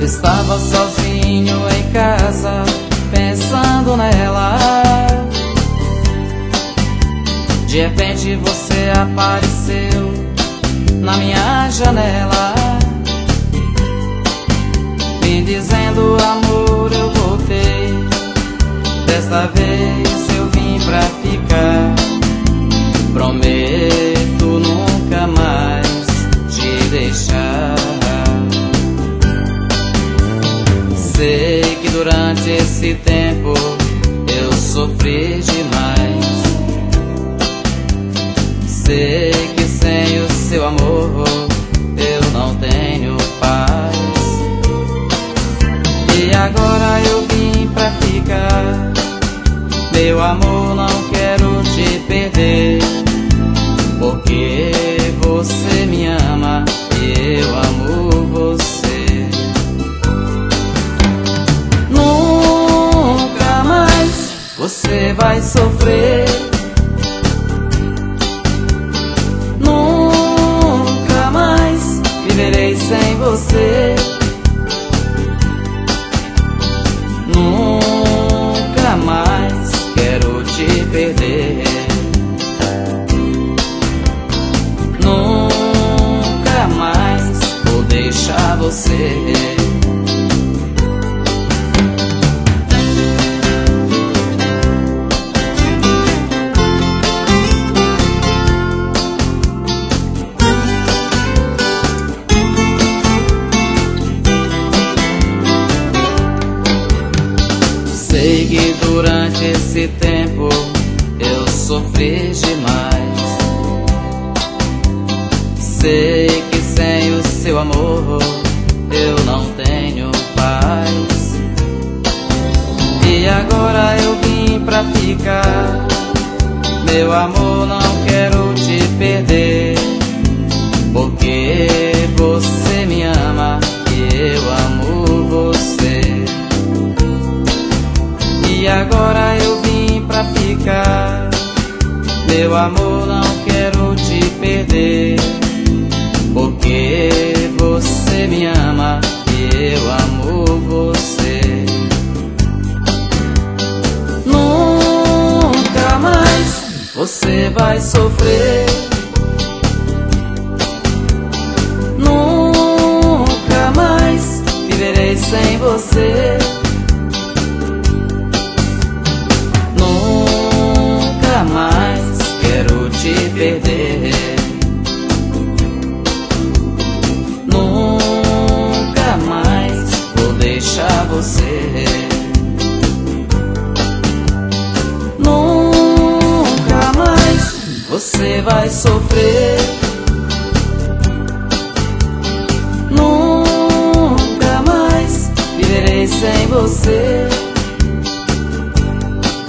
Estava sozinho em casa, pensando nela. De repente você apareceu na minha janela, me dizendo: amor, eu voltei. Desta vez eu vim pra ficar. Prometo nunca mais te deixar. Sei que durante esse tempo eu sofri demais. Sei que sem o seu amor eu não tenho paz. E agora eu vim pra ficar. Meu amor, não quero te perder, porque você me ama e eu amo você. Nunca mais você vai sofrer. Nunca mais viverei sem você. Nunca mais quero te perder. Nunca mais vou deixar você. Sei que durante esse tempo eu sofri demais. Sei que sem o seu amor eu não tenho paz. E agora eu vim pra ficar. Meu amor, não quero te perder, porque você me ama e eu amo você. E agora eu vim pra ficar. Meu amor, não quero te perder, porque você me ama e eu amo você. Nunca mais você vai sofrer. Nunca mais viverei sem você. Nunca mais quero te perder. Nunca mais vou deixar você. Nunca mais você vai sofrer. Nunca mais viverei sem você.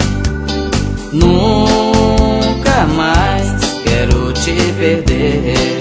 Nunca mais quero te perder.